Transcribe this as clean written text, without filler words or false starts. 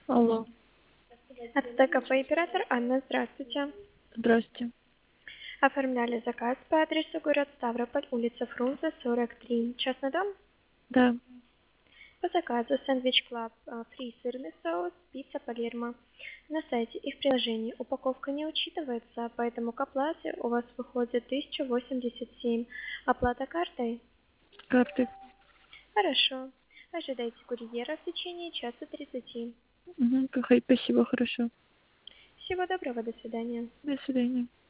Алло, АТТ кафе оператор Анна, здравствуйте. здрасте. Оформляли заказ по адресу город Ставрополь, улица Фрунзе, 43. Частный дом? Да, По заказу сэндвич клаб, фри сырный соус, пицца Палермо. На сайте и в приложении упаковка не учитывается, поэтому к оплате у вас выходит 1087. Оплата картой? карты. Хорошо. Ожидайте курьера в течение часа 30. Угу, спасибо, хорошо. Всего доброго, до свидания. До свидания.